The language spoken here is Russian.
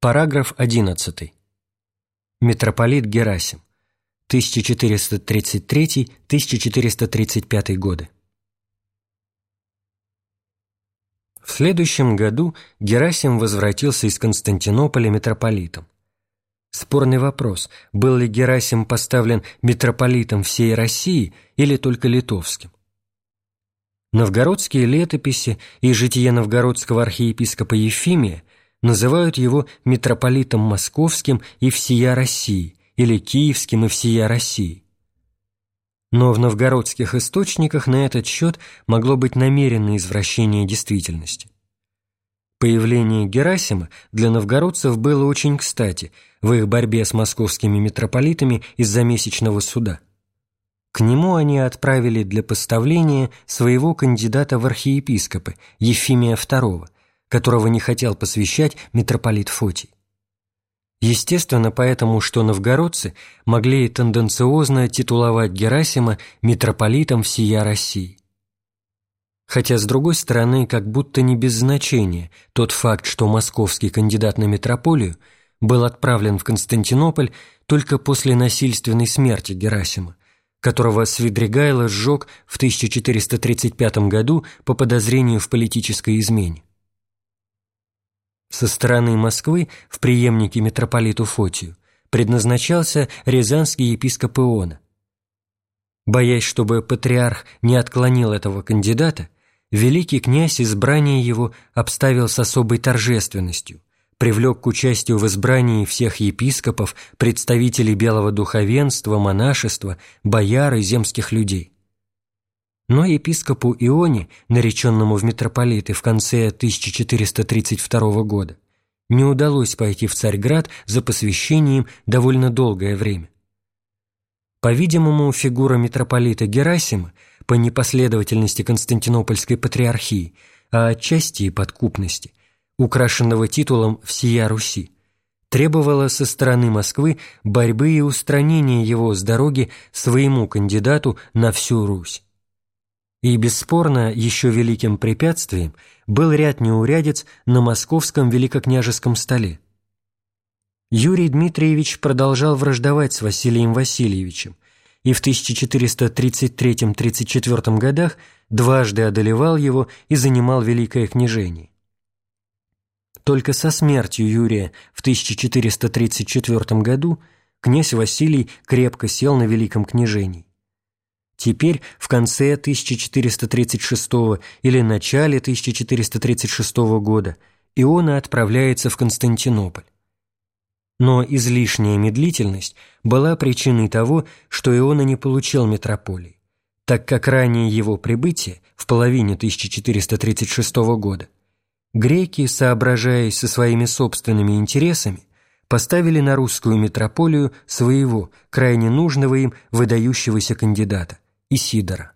Параграф 11. Митрополит Герасим. 1433-1435 годы. В следующем году Герасим возвратился из Константинополя митрополитом. Спорный вопрос, был ли Герасим поставлен митрополитом всей России или только литовским. Новгородские летописи и житие новгородского архиепископа Ефимия называют его митрополитом московским и всея России или киевским и всея России. Но в новгородских источниках на этот счет могло быть намеренное извращение действительности. Появление Герасима для новгородцев было очень кстати в их борьбе с московскими митрополитами из-за месячного суда. К нему они отправили для поставления своего кандидата в архиепископы Ефимия II, которого не хотел посвящать митрополит Фотий. Естественно, поэтому, что новгородцы могли тенденциозно титуловать Герасима митрополитом всея России. Хотя, с другой стороны, как будто не без значения тот факт, что московский кандидат на митрополию был отправлен в Константинополь только после насильственной смерти Герасима, которого Свидригайло сжег в 1435 году по подозрению в политической измене. Со стороны Москвы в преемнике митрополиту Фотию предназначался рязанский епископ Иона. Боясь, чтобы патриарх не отклонил этого кандидата, великий князь избрание его обставил с особой торжественностью, привлек к участию в избрании всех епископов, представителей белого духовенства, монашества, бояр и земских людей. Но епископу Ионе, нареченному в митрополиты в конце 1432 года, не удалось пойти в Царьград за посвящением довольно долгое время. По-видимому, фигура митрополита Герасима по непоследовательности Константинопольской патриархии, а отчасти и подкупности, украшенного титулом «Всея Руси», требовала со стороны Москвы борьбы и устранения его с дороги своему кандидату на всю Русь. И, бесспорно, еще великим препятствием был ряд неурядиц на московском великокняжеском столе. Юрий Дмитриевич продолжал враждовать с Василием Васильевичем и в 1433-34 годах дважды одолевал его и занимал Великое княжение. Только со смертью Юрия в 1434 году князь Василий крепко сел на Великом княжении. Теперь, в конце 1436 или начале 1436 года, Иона отправляется в Константинополь. Но излишняя медлительность была причиной того, что Иона не получил митрополии, так как ранее его прибытия, в половине 1436 года, греки, соображаясь со своими собственными интересами, поставили на русскую митрополию своего, крайне нужного им, выдающегося кандидата – Исидора.